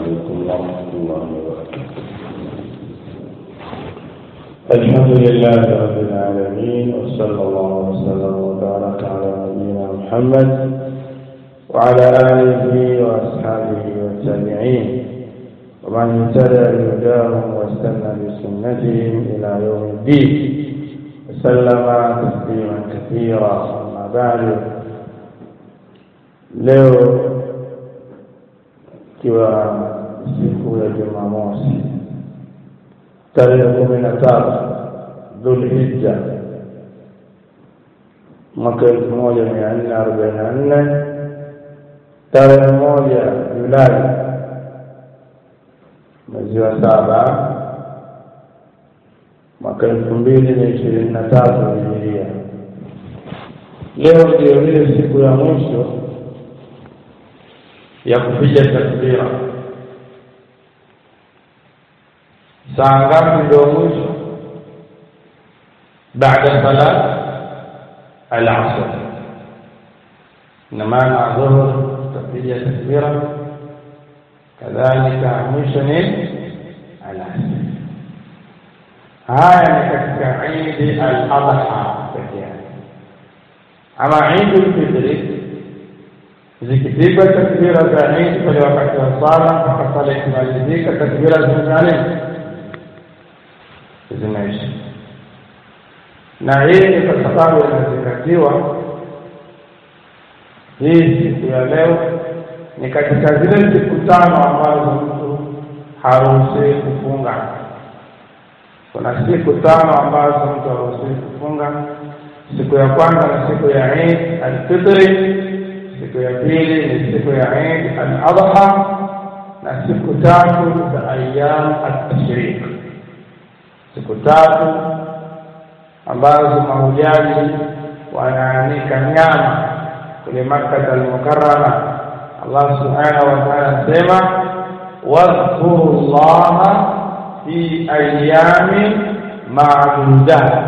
عليكم ورحمة الله وبركاته. الحمد لله رب العالمين، وصلى الله وسلم وبارك على نبينا محمد وعلى آله وأصحابه والتابعين ومن اهتدى بهداهم واستنى بسنتهم إلى يوم الدين وسلم تسليما كثيرا. أما بعد، leo ikiwa siku ya Jumamosi tarehe 13 Dhulhijja mwaka 1444, tarehe 1 Julai mwezi wa 7 mwaka 2023 Hijiria. Leo ndio ile siku ya mwisho ya kupiga takbira. Saa ngapi ndio mwisho? Baada salat al-asr. Na maana dhuhur tapiga takbira, kadhalika mwisho ni al-asr. Haya ni katika Eid al-Adha pekee. Ama Eid al-Fitr zikipigwa takbira za Eid pale wakati wa sala mpaka sala ikimalizika, takbira zingine zimeisha. Na hii ni kwa sababu inazingatiwa hii siku ya leo ni katika zile siku 5 ambazo mtu haruhusiwi kufunga. Kuna siku 5 ambazo mtu haruhusiwi kufunga. Siku ya kwanza ni siku ya Eid al-Fitr, siku ya pili ni siku ya Eid al-Adha, na siku 3 za ayyam at-tashriq. Siku 3 ambazo mahujaji wanaanika nyama kule Makkah al-Mukarrama. Allah subhanahu wa ta'ala anasema wadhkurullaha fi ayyamin ma'dudat,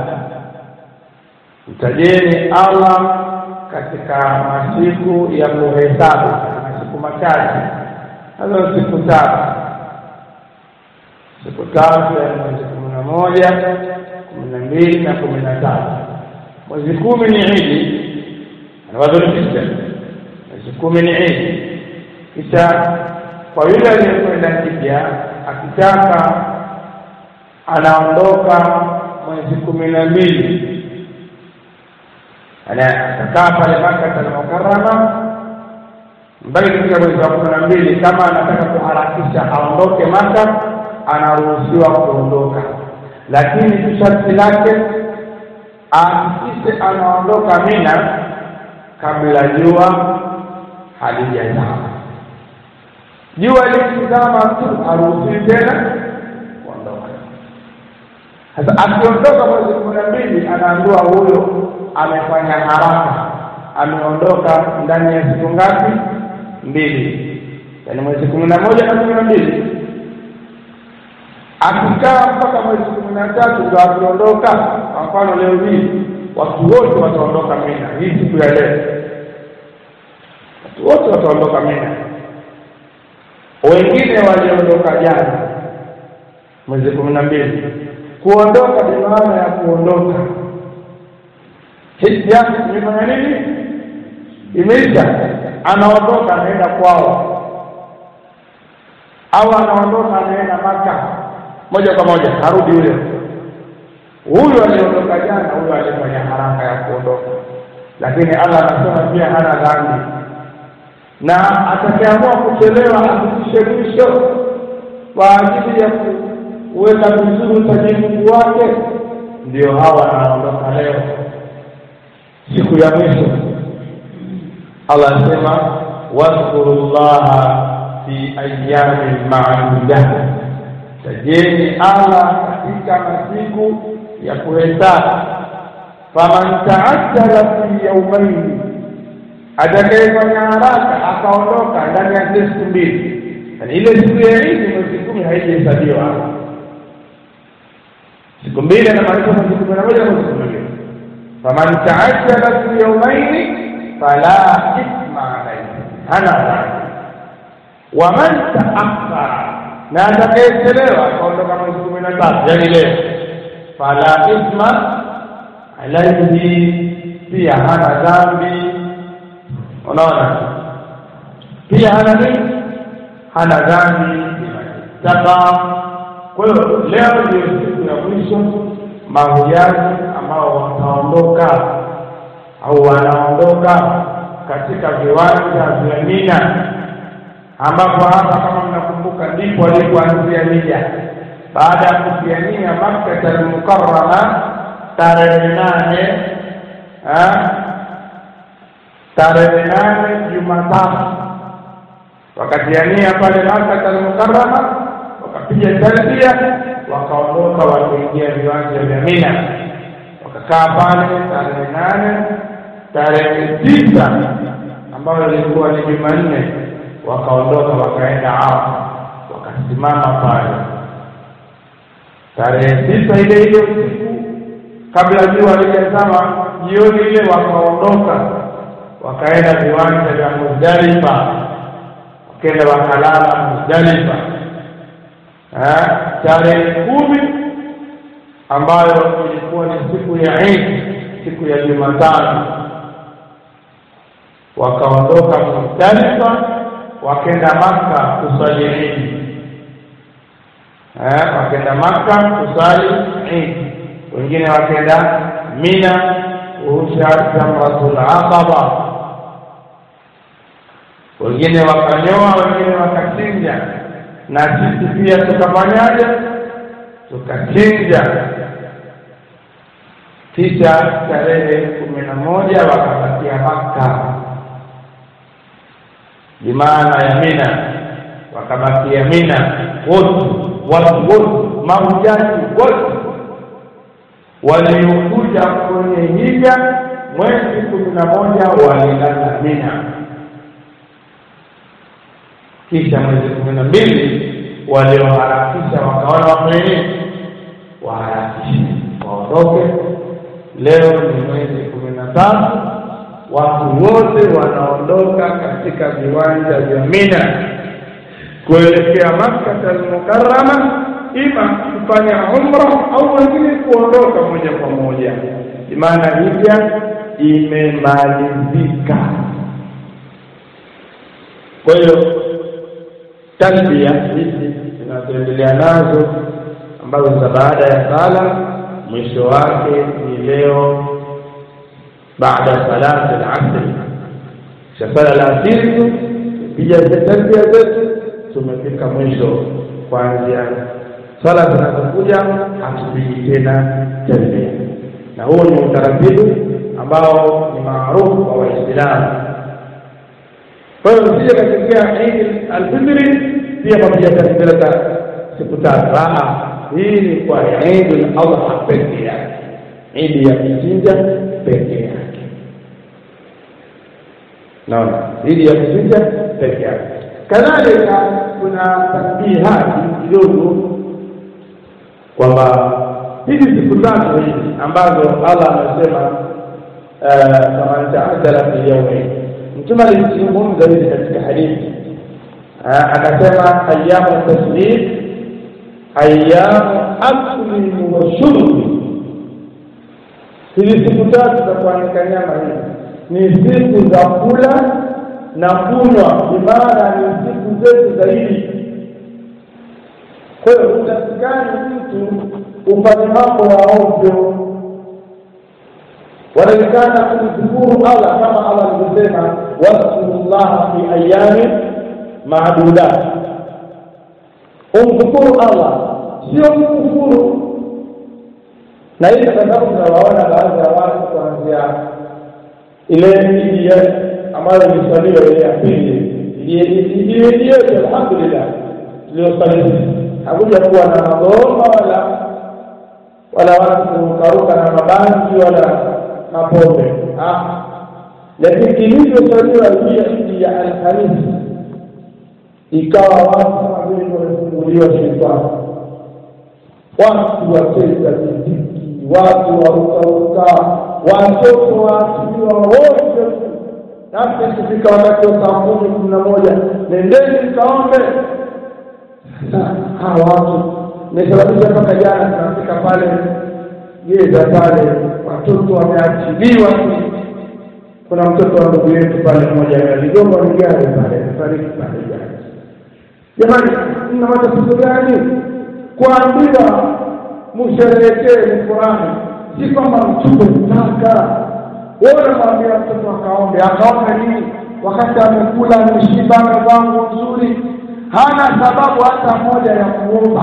mtajeni Allah katika masiku ya kuhesabu, masiku machache. Hazo siku 3, siku 3 ya mwezi 11, 12 na 13. Mwezi 10 ni Eid al-Fitr, mwezi 10 ni Eid. Kisha kwa yule aliyekwenda kipya akitaka anaondoka mwezi 12, anakaa pale Makkah al-Mukarrama mpaka kufika mwezi wa 12. Kama anataka kuharakisha aondoke Makkah, anaruhusiwa kuondoka, lakini sharti lake ahakikishe anaondoka Mina kabla jua halijazama. Jua likizama tu haruhusiwi tena kuondoka. Sasa akiondoka mwezi 12, anaambiwa huyo amefanya haraka, ameondoka ndani ya siku ngapi? 2, yani mwezi 11 na 12. Akikaa mpaka mwezi 13 ndio akiondoka. Kwa mfano leo hii watu wote wataondoka Mina, hii siku ya leo watu wote wataondoka Mina. Wengine waliondoka jana mwezi 12. Kuondoka ni maana ya kuondoka, hisi yake imefanya nini? Imeisha. Anaondoka anaenda kwao, au anaondoka anaenda Makkah moja kwa moja, harudi yule. Huyu aliondoka jana, huyu alifanya haraka ya kuondoka, lakini Allah anasema pia hana dhambi. Na atakayeamua kuchelewa afikishe mwisho kwa ajili ya kuweka vizuri utajibu wake, ndio hawa anaondoka leo, siku ya mwisho. Allah anasema wadhkurullaha fi ayyamin ma'dudat, tajeni Allah katika masiku ya kuhesabu. Faman ta'ajjala fi yawmayn, atakayefanya haraka akaondoka ndani ya siku 2, yani ile siku ya Eid mwezi 10 haijahesabiwa. Siku 2 na maana mwezi 11 na mwezi 12. Faman ta'ajjala fi yawmayn fala ithma alayhi, hana dhambi. wa man ta'akhkhara, na atakayechelewa kuondoka mwezi 13 yani leo, fala ithma alayhi, pia hana dhambi. Unaona, pia hana nini? Hana dhambi. Sasa kwa hiyo leo ndio siku ya mwisho mahujaji ambao wataondoka au wanaondoka katika viwanja vya Mina, ambapo hapa kama mnakumbuka ndipo alipoanzia hija baada ya kupiania Makkah al-Mukarrama tarehe 8 Jumatatu, wakatiania pale Makkah al-Mukarrama, wakapiga talbia, wakaondoka wakiingia viwanja vya Mina, wakakaa pale tarehe 8, tarehe 9 ambayo ilikuwa ni Jumanne, wakaondoka wakaenda Arafa, wakasimama pale tarehe 9 ile siku kabla jua halijazama, jioni ile wakaondoka wakaenda viwanja vya Muzdalifa, wakaenda wakalala Muzdalifa. Tarehe 10 ambayo ilikuwa ni siku ya Eid, siku ya Jumatano, wakaondoka Muzdalifa wakaenda Makkah kusali Eid. Wakaenda Makkah kusali Eid, wengine wakaenda Mina kurusha Jamratul Aqaba, wengine wakanyoa, wengine wakachinja, na sisi pia tukafanyaje? Tukachinja. Kisha tarehe 11 wakabakia Makkah, bimaana ya Mina, wakabakia Mina watu mahujaji wote waliokuja kwenye hija mwezi 11 walilala Mina. Kisha mwezi 12 walioharakisha wakaona wafanye waharakishe waondoke. Leo ni mwezi 13, watu wote wanaondoka katika viwanja vya Mina kuelekea Makkah al-Mukarrama, ima kufanya umra au wengine kuondoka moja kwa moja, maana hija imemalizika. Kwa hiyo talbia hizi tunaendelea nazo ambazo za baada ya sala, mwisho wake ni leo baada salat al-asr. Sala al-asr pia talbia zetu tumefika mwisho. Kuanzia sala zinazokuja hatupigi tena talbia, na huo ni utaratibu ambao ni maarufu kwa Waislamu. Kwa hiyo sisi katika Eid al-Fitr pia pamoja na siku tatu. Hii ni kwa Eid al-Adha pekee yake, Eid ya kuchinja pekee yake. Naona Eid ya kuchinja pekee yake. Kadhalika kuna tanbihati kidogo kwamba hizi siku tatu hizi ambazo Allah amesema kama ta'ajjala fi yawmin, Mtume alizungumza hizi katika hadithi, akasema ayyamu tasbih, ayyamu akli wa shurbi. Hizi siku tatu za kuanika nyama hizi ni siku za kula na kunywa, ibada ni siku zetu zaidi. Kwa hiyo utasikani mtu ufanye mambo ya ovyo, wanalikana kumshukuru Allah kama Allah alivyosema waskurullah fi ayami ma'dudat. Umshukuru Allah, sio kumkufuru. Na hili sababu tunawaona baadhi ya watu kuanzia ile hija ambayo ilisaliwa ile ya pili, ile alhamdulillah iliyosaliwa, hakuja kuwa na magoma wala watu kuruka na mabangi wala mapombe. Lakini kilichosaliwa hii ya al-Khamis ikawa watu kama vile wamefunguliwa shetani, watu wacheza muziki, watu waruka, watoto waasiwa wote Sasa ikifika wakati wa saa 10:11 nendeni kaombe. Hawa watu nimesababisha mpaka jana tunafika pale Geza pale watoto wameachiliwa. Kuna mtoto wa ndugu yetu pale mmoja aligoma ni gari pale fariki pale jana. Jamani, mna matatizo gani? Kuambiwa msherehekee ni Qur'ani, si kwamba mtupe mtaka. Wewe unamwambia mtoto akaombe nini wakati amekula ameshiba amevaa nzuri, hana sababu hata moja ya kuomba.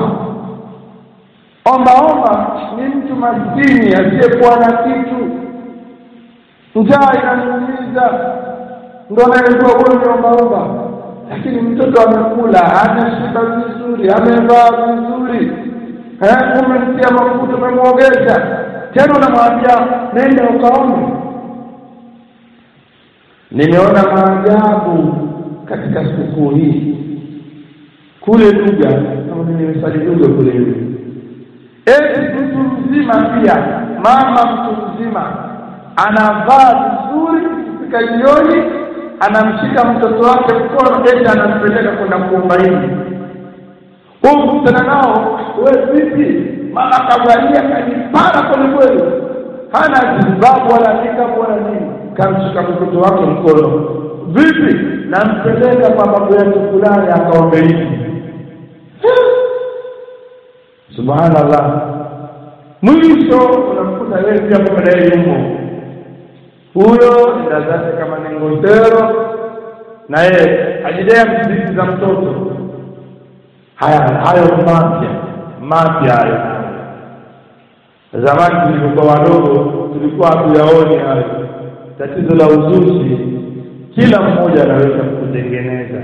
Omba ni mtu maskini asiyekuwa na kitu, njaa inamuumiza, ndio anayejua wewe omba. Lakini mtoto amekula anashiba vizuri amevaa vizuri, umemtia mafuta umemwogesha, tena unamwambia nenda ukaombe. Nimeona maajabu katika sikukuu hii kule Duga, kama nimesali Duga kule yule. Mtu mzima pia, mama mtu mzima anavaa vizuri, kufika jioni anamshika mtoto wake mkono eti anampeleka kwenda kuomba hivi. Mtana nao, wewe vipi? Mama kavalia kanipara kwa kweli. Hana sababu wala nikabu wala nini. Kamshika mtoto wake mkono. Vipi? Nampeleka kwa babu yetu fulani akaombe hivi. Subhanallah. Mwisho unamkuta yeye pia mbele yumo. Huyo ndazake kama ni ngotero na yeye ajidea mziki za mtoto. Hayo mapya hayo. Zamani tulikuwa wadogo tulikuwa hatuyaoni hayo. Tatizo la uzushi kila mmoja anaweza kutengeneza.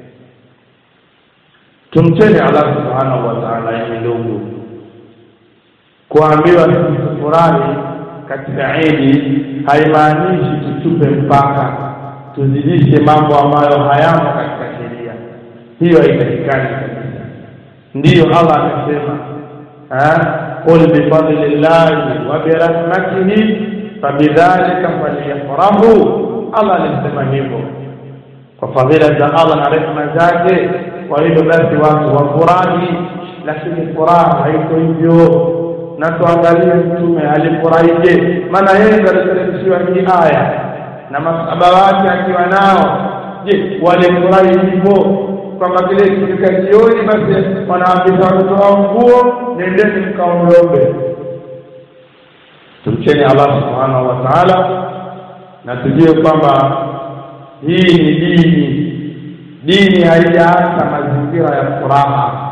Tumcheni Allah subhanahu wa ta'ala. Ndugu, kuambiwa tufurahi katika Eid haimaanishi tutupe mpaka tuzidishe mambo ambayo hayamo katika sheria. Hiyo haitakikani kabisa. Ndiyo Allah amesema qul bi fadlillahi wa bi rahmatihi fabidhalika falyafrahu. Allah alisema hivyo kwa fadhila za Allah na rehema zake, kwa hivyo basi watu wafurahi. Lakini furaha haiko hivyo. Na tuangalie mtume alifurahije, maana yeye aliteremshiwa hii aya na masahaba wake akiwa nao. Je, walifurahi hivyo kwamba kile kifika jioni basi wanaambia watoto wao nguo nendeni mkaombe? Tumcheni Allah subhanahu wa ta'ala na tujue kwamba hii ni dini haijaacha mazingira ya furaha.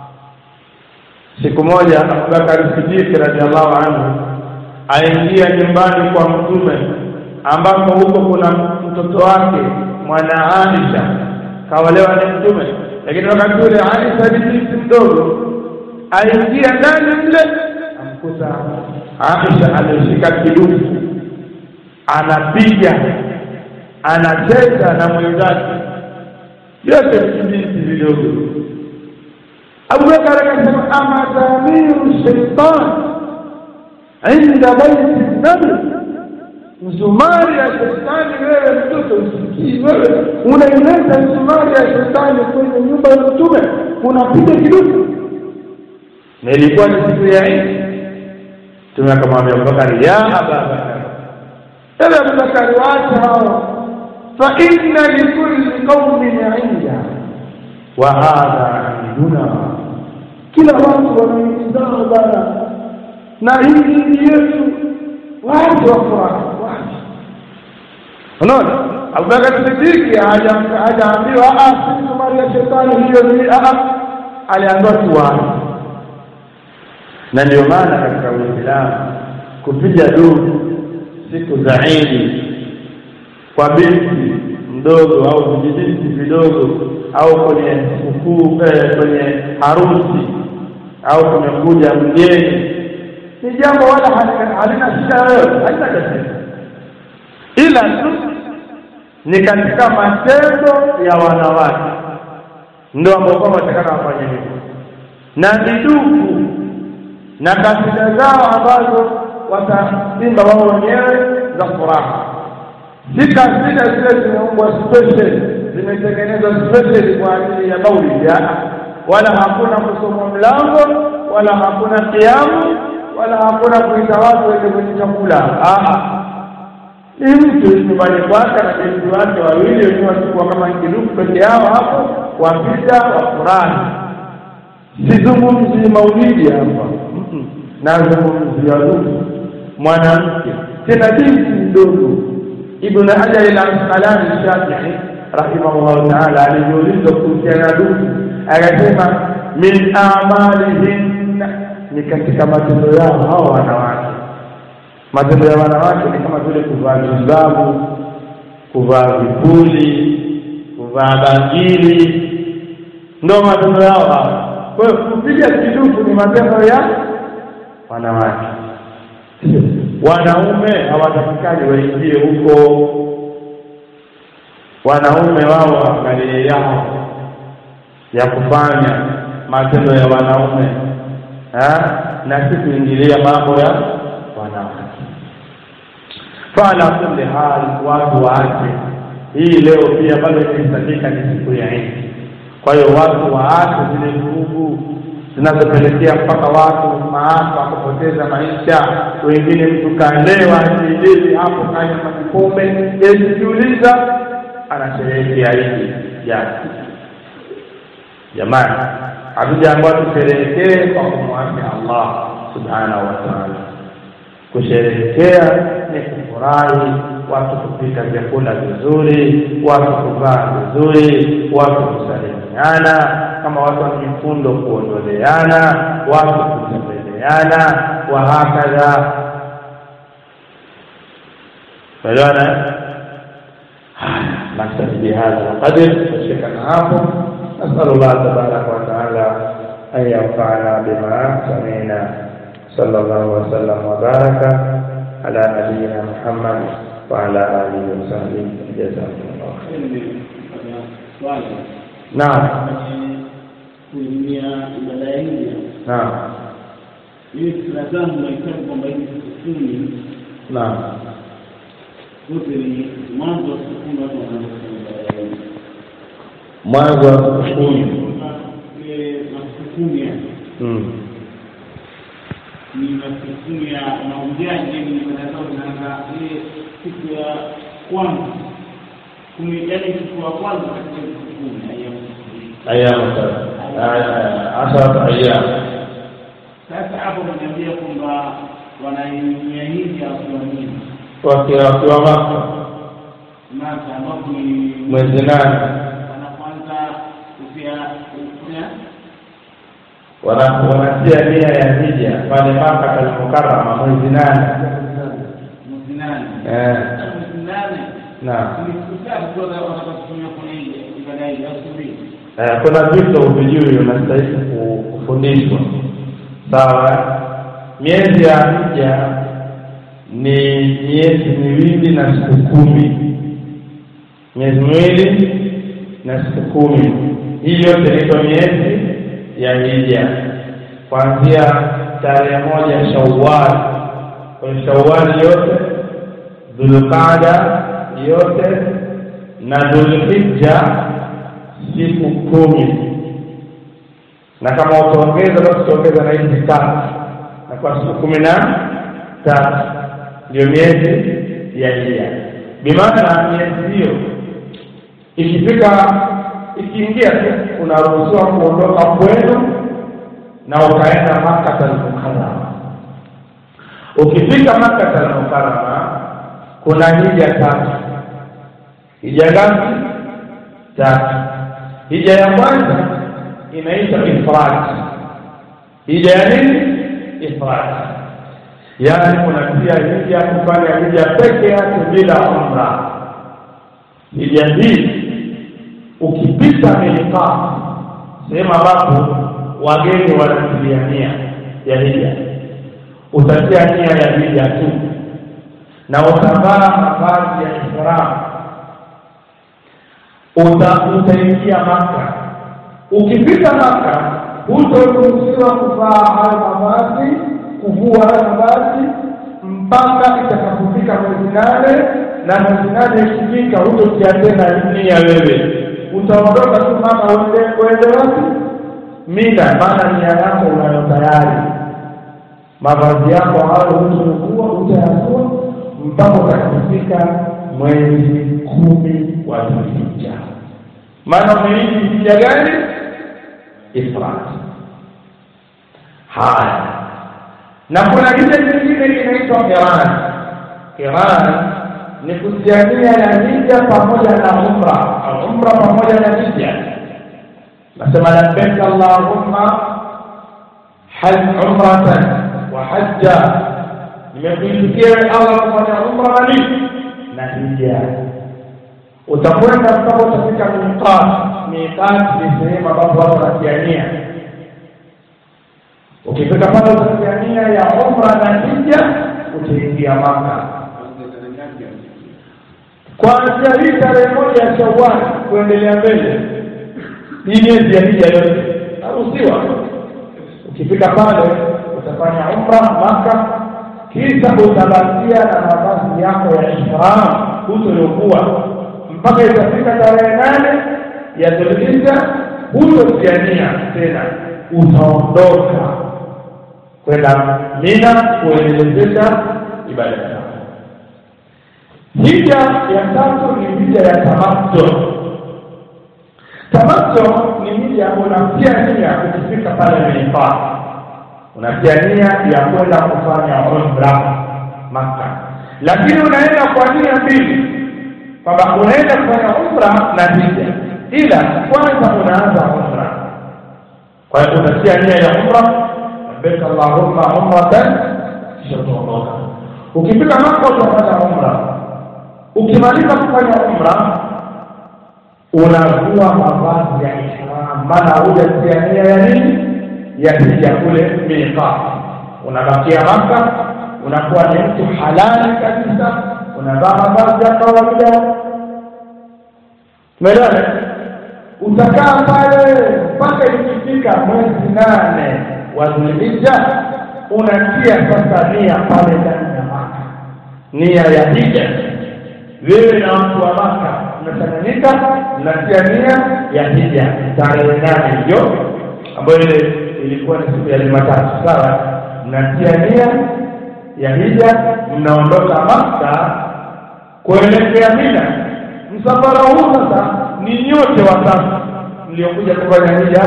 Siku moja Abubakar Siddiq radhiallahu anhu aingia nyumbani kwa mtume ambapo huko kuna mtoto wake mwana Aisha kawalewa na mtume, lakini wakati ule Aisha ni mdogo. Aingia ndani mle amkuta Aisha ameshika kidumu anapiga anacheza na mwenzake, yote vingi vidogo. Abubakar akasema ama tamiru shaitan inda baiti nabi, msumari ya shetani wewe mtoto usikii wewe unaileta msumari ya shetani kwenye nyumba ya mtume unapiga kidumu. Na ilikuwa ni siku ya Eid. Mtume akamwambia Abubakar, ya Abubakar, ewe Abubakar, waacha hao, fa inna likulli qaumin 'inda wa hadha 'induna. Kila watu wanaitazama bana na hii ni yetu, watu wa furaha. Unaona, Abubakar Siddiq hajaambiwa si msumari ya shetani hiyo ni aliambiwa tuwahi. Na ndio maana katika Uislamu kupiga duru siku za Eid kwa binti mdogo au vijiji vidogo au kwenye sikukuu kwenye harusi au kumekuja mgeni ni jambo wala halina shida yoyote, halina tatizo, ila tu ni katika matendo ya wanawake ndio ambao watakana wafanye hivyo, na ndugu na kasida zao ambazo wataimba wao wenyewe za furaha. Zika zile zimeumbwa special, zimetengenezwa special kwa ajili ya maulidi. Wala hakuna kusoma mlango, wala hakuna kiamu, wala hakuna kuita watu waende kwenye chakula. Ni mtu nyumbani kwake na binti wake wawili wenyewe wachukua kama kiduku peke yao hapo, wapita wafurahi. Sizungumzi maulidi hapa. Nazungumzia ndugu mwanamke tena binti mdogo. Ibn Hajar al-Asqalani al-Shafi'i rahimahullah ta'ala alijiuliza kuhusiana na ndugu, akasema min a'malihin, ni katika matendo yao hao wanawake. Matendo ya wanawake ni kama vile kuvaa hijabu, kuvaa vipuli, kuvaa bangili, ndio matendo yao. Kwa hiyo kupiga kiduku ni matendo ya wanawake. Wanaume hawatakikani waingie huko. Wanaume wao waangalie yao ya kufanya matendo ya wanaume, na si kuingilia mambo ya wanawake. Fala kulli hali watu waache hii. Leo pia bado inahitajika ni siku ya Eid. Kwa hiyo watu waache zile vurugu zinazopelekea mpaka watu maafa, kupoteza maisha. Wengine mtu kaelewa hili hapo kanya mapombe, yejiuliza anasherehekea Eid yake. Jamani, hatujaambiwa tusherehekee kwa kumwasi Allah subhanahu wa ta'ala. Kusherehekea ni kufurahi, watu kupika vyakula vizuri, watu kuvaa vizuri, watu kusalimiana, kama watu wa mifundo kuondoleana, watu kutembeleana, wa hakadha. Bwana naktafi hadha qadr, shukran hapo. Nasallallahu tabaraka wa taala an yanfa'ana bima sami'na. Sallallahu wa sallam wa baraka ala nabiyyina Muhammad wa ala alihi wa sahbihi jazakumullah khairan. Naam. Kuingia ibada hii. Naam. Hii tunazama mahitaji kwamba hii kusuni. Naam. Wote ni mwanzo wa kusuni watu wanaanza. Mwanzo wa kusuni. Ni mafunzo ya maongeaji ni mtandao na siku ya kwanza kumejali siku ya kwanza katika ayam asar ayam. Sasa hapo mnaambia kwamba wanaimia hivi au nini wakiwa Maka ambapo ni mwezi 8 wanaanza kufia wanatia nia ya hija pale Maka al-Mukarrama mwezi 8. Kuna vitu uvijui unastahili kufundishwa. Sawa, miezi ya hija ni miezi 2 na siku 10. Miezi 2 na siku 10. Hii yote inaitwa miezi ya hija. Kuanzia tarehe 1 Shawwal, kwa Shawwal yote, Dhulqaada yote na Dhulhijja siku 10. Na kama utaongeza basi utaongeza na hizi 3, na kwa siku 13 ndio miezi ya hija. Bimaana miezi hiyo ikiingia unaruhusiwa kuondoka kwenu na ukaenda Makkah al-Mukarrama. Ukifika Makkah al-Mukarrama kuna hija 3. Hija ngapi? 3. Hija ya kwanza inaitwa ifrad. Hija ya nini? Ifrad. Yaani kunatia hija kufanya hija peke yake bila umra. Hija hii ukipita miqat, sema ambapo wageni wanatia nia ya hija, utatia nia ya hija tu na utavaa mavazi ya ihram. Utaingia Makkah. Ukifika Makkah hutaruhusiwa kuvaa hayo mavazi, kuvua hayo mavazi mpaka itakapofika mwezi 8 na mwezi 8 ikifika hutotia tena nia wewe. Utaondoka tu mama uende wapi? Mina, maana nia yako unayo tayari. Mavazi yako hayo hutokuwa utayatoa mpaka utakapofika mwezi 10 wa Dhulhijja. Maana mwezi Dhulhijja gani? Ifrat. Haya. Na kuna hija nyingine inaitwa Qiran. Qiran ni kusiania na hija pamoja na umra, au umra pamoja na hija. Nasema labbaik Allahumma hajj umratan wa hajja. Nimekuitikia Allah kufanya umra na hija. Utakwenda mpaka utafika miqat. Miqat ni sehemu ambapo watu wanasiania. Ukifika pale utasiania ya umra na hija, utaingia Makkah. Kuanzia hii tarehe 1 ya Shawwal kuendelea mbele, hii miezi ya hija yote haruhusiwa. Ukifika pale utafanya umra Makkah, kisha utabakia na mavazi yako ya ihram utalokuwa mpaka itafika tarehe 8 ya Dhulhijja. Hutosiania tena, utaondoka kwenda Mina kuendeleza ibada zako. Hija ya 3 ni hija ya tamattu. Tamattu ni hija unatia nia ukifika pale Miqat. Unatia nia ya kwenda kufanya umra Makkah. Lakini unaenda kwa nia mbili. Kwamba unaenda kufanya umra na hija. Ila kwanza unaanza umra. Kwa hiyo unatia nia ya umra, labbaik Allahumma umratan, kisha utaondoka. Ukifika Makkah utafanya umra. Ukimaliza kufanya umra, unavua mavazi ya ihram, maana hujatia nia ya nini? Ya hija kule Miqat. Unabakia Makkah, unakuwa ni mtu halali kabisa, unavaa mavazi ya kawaida. Tumeelewana? Utakaa pale mpaka ikifika mwezi 8 wa Dhulhijja, unatia sasa nia pale ndani ya Makkah, nia ya hija. Wewe na watu wa Makkah mnachanganyika, mnatia nia ya hija tarehe 8 hiyo, ambayo ilikuwa ni siku ya Jumatatu. Sawa? Mnatia nia ya hija, mnaondoka Makkah kuelekea Mina. Msafara huu sasa ni nyote watatu mliokuja kufanya hija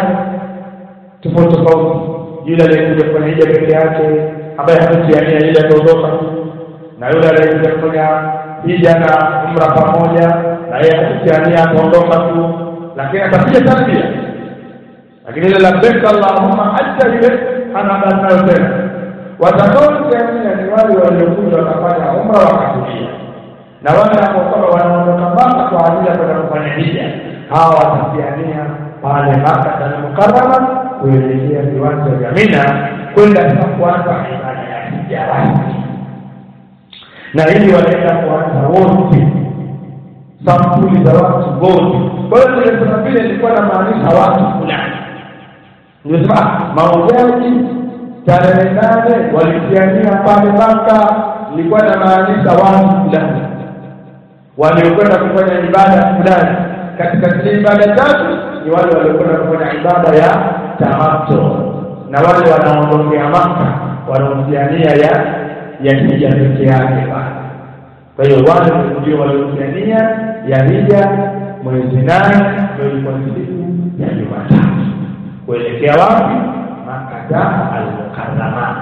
tofauti. Yule aliyekuja kufanya hija peke yake ambaye hatia nia ile ataondoka, na yule aliyekuja kufanya hija na umra pamoja na yeye hatia nia ataondoka tu, lakini atakuja talbia. Lakini ile labbaik Allahumma hajja ile anaanza tena. Watakaotia ni wale waliokuja wakafanya umra wakatulia, na wale ambao wanaondoka Makkah kwa ajili ya kwenda kufanya hija, hawa watatia nia pale Makkah al-Mukarrama kuelekea viwanja vya Mina kwenda kuanza ibada ya hija rasmi. Na hili wanaenda kuanza wote, sampuli za watu wote. Kwa hiyo tunasema vile ilikuwa na maanisha watu fulani. Tunasema mahujaji tarehe 8 walitiania pale Makkah, ilikuwa na maanisha watu fulani waliokwenda kufanya ibada fulani. Katika ibada tatu ni wale waliokwenda kufanya ibada ya tamattu, na wale wanaondokea Makkah wanaotiania ya hija peke yake. Kwa hiyo wale ndio waliotiania ya hija mwezi 8 ndio ilikuwa siku ya Jumatatu kuelekea wapi? Makkah al-Mukarrama.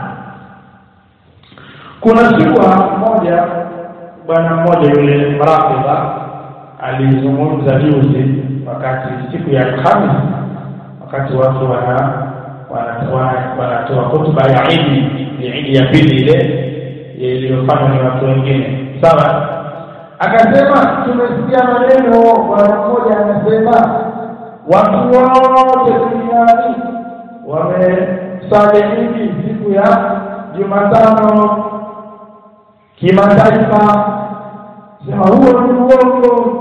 Kuna siku moja bwana mmoja yule Mrafidha alizungumza juzi wakati siku ya Alhamisi, wakati watu wanatoa hotuba ya Eid, ni Eid ya pili ile iliyofanywa na watu wengine. Sawa? Akasema tumesikia maneno, bwana mmoja anasema watu wote duniani wamesali siku ya Jumatano kimataifa. Sema huo ni uongo.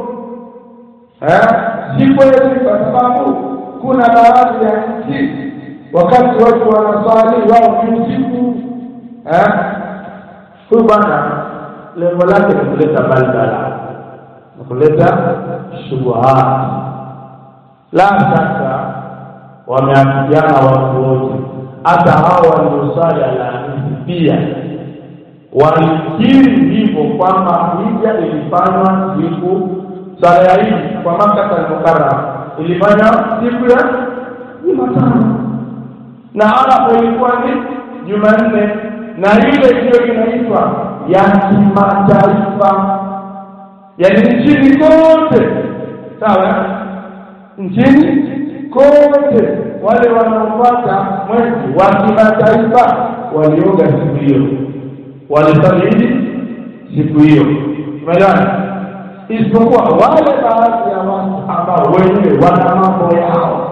Si kweli, kwa sababu kuna baadhi ya nchi wakati watu wanasali wao ni usiku. Huyu bwana lengo lake ni kuleta balbala, na kuleta shubuhat. La shaka wameafikiana watu wote, hata hao waliosali Alhamisi pia walikiri hivyo kwamba hija ilifanywa siku sala ya Eid kwa Makkah al-Mukarram ilifanywa siku ya Jumatano, na Arafa ilikuwa ni Jumanne, na ile ndio inaitwa ya kimataifa, yani nchini kote. Sawa, nchini kote wale wanaofuata mwezi wa kimataifa walioga siku hiyo, walisali siku hiyo. Umeelewana? Isipokuwa wale baadhi ya watu ambao wenyewe wana mambo yao,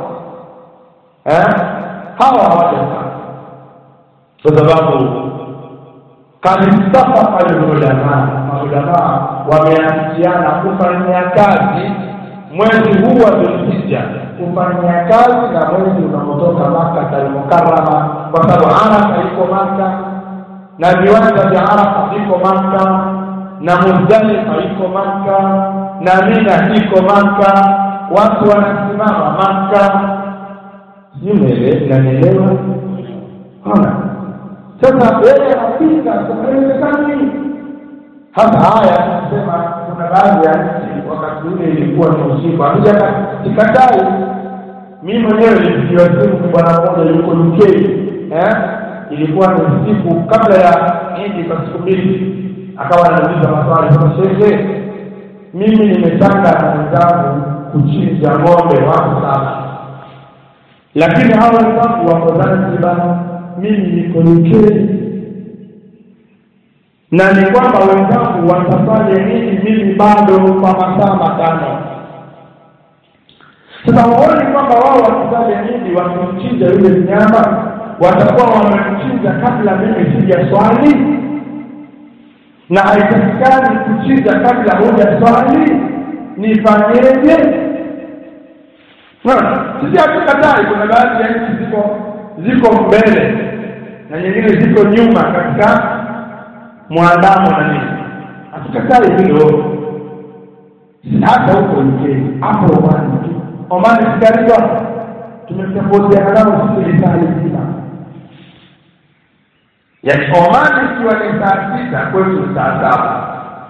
hawa hawajafanya, kwa sababu kalistafa maulama wameafikiana kufanya kazi mwezi huu wa Dhulhijja, kufanya kazi na mwezi unaotoka Makkah al-Mukarrama, kwa sababu Arafa iko Makkah na viwanja vya Arafa iko Makkah na Muzdalifa iko Makkah na Mina iko Makkah, watu wanasimama Makkah. Nimeelewa? Hana. Sasa yeye hakika haiwezekani. Hata haya tunasema kuna baadhi ya nchi wakati ule ilikuwa ni usiku. Hata sikatai, mimi mwenyewe nilipigiwa simu bwana mmoja yuko UK, ilikuwa ni usiku kabla ya Eid kwa siku mbili, akawa ananiuliza maswali kama shehe, mimi nimetaka na wenzangu kuchinja ng'ombe watu sana, lakini hawa wenzangu wako Zanzibar, mimi niko UK, na ni kwamba wenzangu watafanya nini mimi bado kwa masaa matano. Sasa waone kwamba wao wakifanya nini, wakimchinja yule mnyama watakuwa wamemchinja kabla mimi sijaswali, na haitakikani kuchinja kabla hujaswali. Nifanyeje? Sisi hatukatai, kuna baadhi ya nchi ziko mbele na nyingine ziko nyuma katika muandamo na nini, hatukatai hilo. Hata huko nje hapo Omani sikariwa tumetofautiana nao sisi lisali zima, yani Omani ikiwa ni saa 6 kwetu saa 7.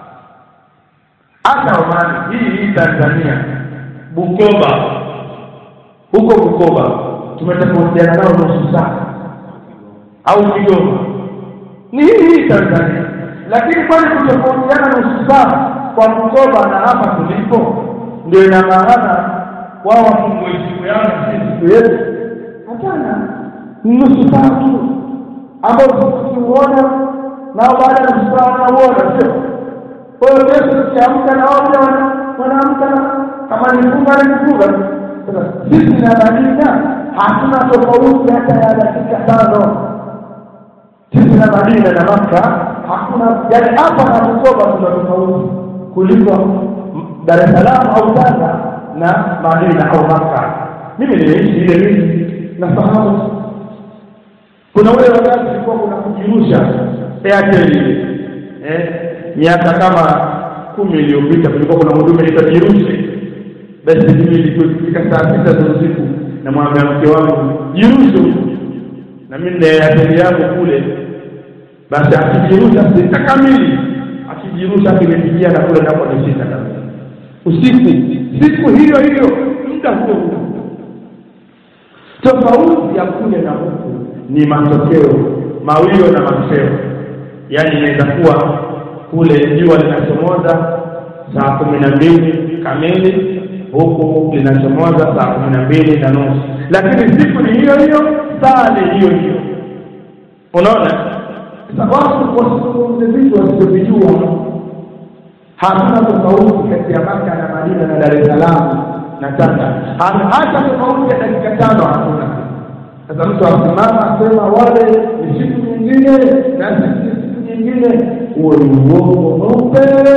Hata Omani hii Tanzania Bukoba, huko Bukoba tumetofautiana nao nusu saa au Kigoma, ni hii Tanzania. Lakini kwani kutofautiana nusu saa kwa Bukoba na hapa tulipo ndio ina maana wao wamheshimu yao sisi yetu? Hapana, nusu saa tu ambao tukiona nao baada ya nusu saa wanaona sio. Kwa hiyo kesho tukiamka na wao wanaamka kama ni funga. Sasa sisi na Madina hatuna tofauti hata ya dakika 5. Sisi na Madina na Makkah hakuna, yani hapa na Bukoba tuna tofauti kuliko Dar es Salaam au Tanga na Madina au Makkah. Mimi nimeishi ile mimi nafahamu. Kuna wale wakati kulikuwa kuna kujirusha Airtel miaka kama 10 iliyopita, kulikuwa kuna huduma inaitwa jirushe. Basi mimi nilipofika saa 6 za usiku na mwambia mke wangu jirushe, na mimi na Airtel yangu kule, basi akijirusha 6 kamili, akijirusha akinipigia na kule hapo ni 6 kamili usiku, siku hiyo muda huo. Tofauti ya kule na huku ni matokeo mawio na matokeo. Yani inaweza kuwa kule jua linachomoza saa 12 kamili, huku linachomoza saa 12:30, lakini siku ni hiyo, saa ni hiyo. Unaona? Sababu kwa sababu vitu wasivijua, hakuna tofauti kati ya Makkah na Madina na Dar es Salaam na Tanga. Hata tofauti ya dakika 5 hakuna. Sasa mtu asimama asema wale ni siku nyingine na siku nyingine, huo ni uongo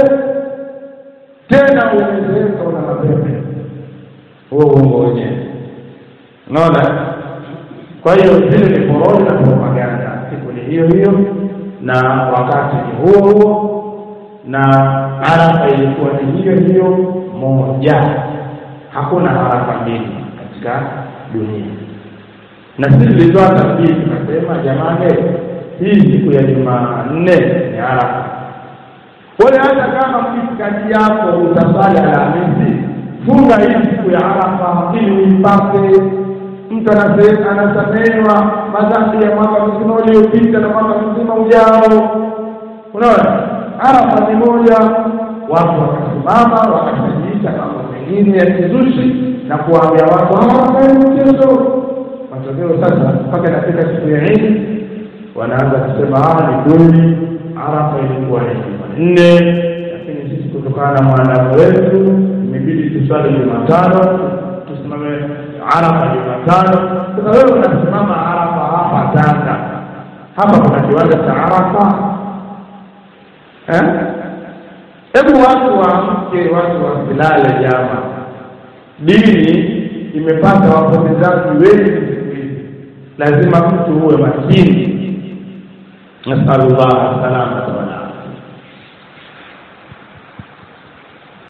tena umezeeka na mapepe, huo uongo wenyewe. Unaona? Kwa hiyo zile ni porojo na propaganda. Siku ni hiyo na wakati ni huo, na Arafa ilikuwa ni hiyo moja, hakuna Arafa mbili katika dunia. Na sisi tulitoa tafsiri tukasema, jamani, hii siku ya Jumanne ni Arafa. Wale hata kama mkikaji yako utasali Alhamisi, funga hii siku ya Arafa ili uipate. Mtu anasamehewa madhambi ya mwaka mzima uliopita na mwaka mzima ujao. Unaona, Arafa ni moja, watu wakasimama wakasajiisha mambo mengine ya kizushi na kuambia watu hawa ni mchezo. Matokeo sasa mpaka inafika siku ya Eid wanaanza kusema ni kweli Arafa ilikuwa ni Jumanne, lakini sisi kutokana na maandamo yetu imebidi tusali Jumatano, tusimame Arafa Jumatano. Sasa wewe unasimama Arafa hapa Tanga, hapa kuna kiwanja cha Arafa. Hebu watu wasilale jama. Dini imepata wapotezaji wengi, lazima mtu uwe makini. Nasallallahu alaihi wasallam.